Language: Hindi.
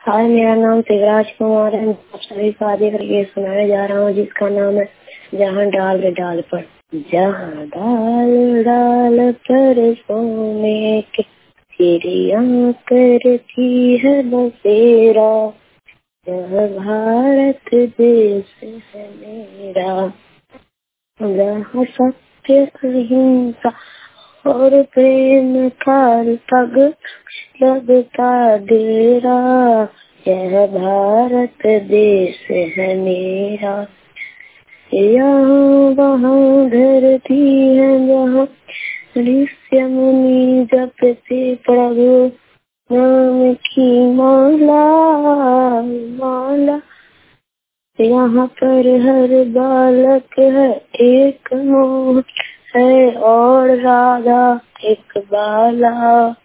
हाय, मेरा नाम शिवराज कुमार है। मैं आप सभी को आगे करके सुनाने जा रहा हूँ, जिसका नाम है जहाँ डाल डाल पर। जहाँ डाल डाल पर सोने के चिड़िया करती है बसेरा, यह भारत देश है मेरा। जहाँ सत्य अहिंसा और प्रेम का पग लगता डेरा, यह भारत देश है मेरा। यहाँ वहाँ धरती है जहाँ ऋषि मुनि जपते प्रभु नाम की माला माला। यहाँ पर हर बालक है एक मोह है और राधा एक बाला।